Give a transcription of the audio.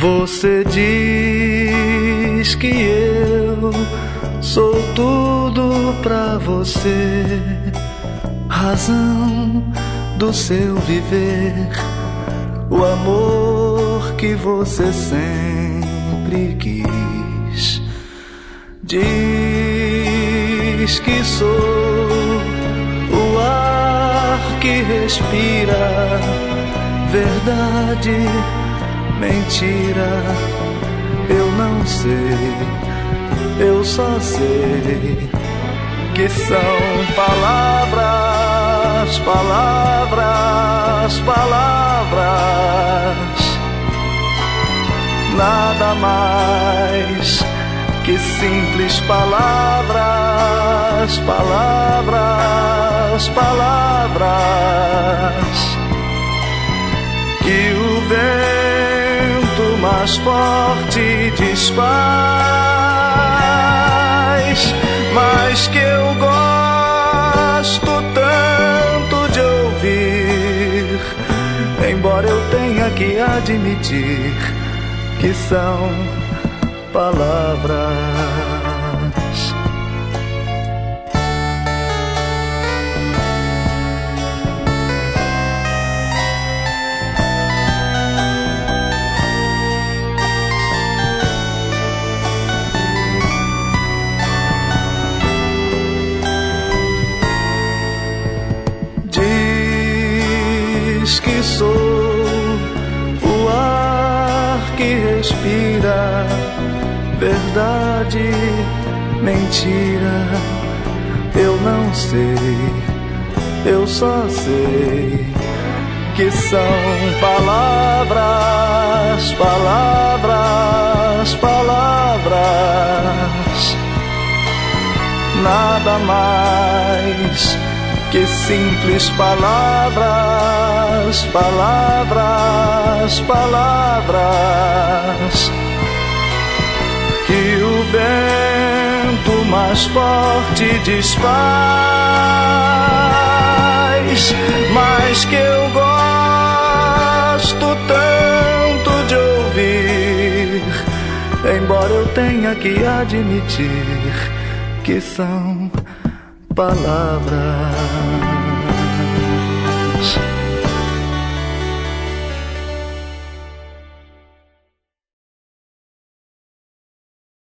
Você diz que eu sou tudo pra você, razão do seu viver, o amor que você sempre quis. Diz que sou o ar que respira, verdade, mentira, eu não sei, eu só sei que são palavras, palavras, palavras, nada mais que simples palavras, palavras, palavras, que o vento mais forte desfaz, mas que eu gosto tanto de ouvir, embora eu tenha que admitir que são palavras. Diz que sou o ar que respira, verdade, mentira, eu não sei, eu só sei que são palavras, palavras, palavras, nada mais que simples palavras, palavras, palavras, que o vento mais forte desfaz, mas que eu gosto tanto de ouvir, embora eu tenha que admitir que são palavras.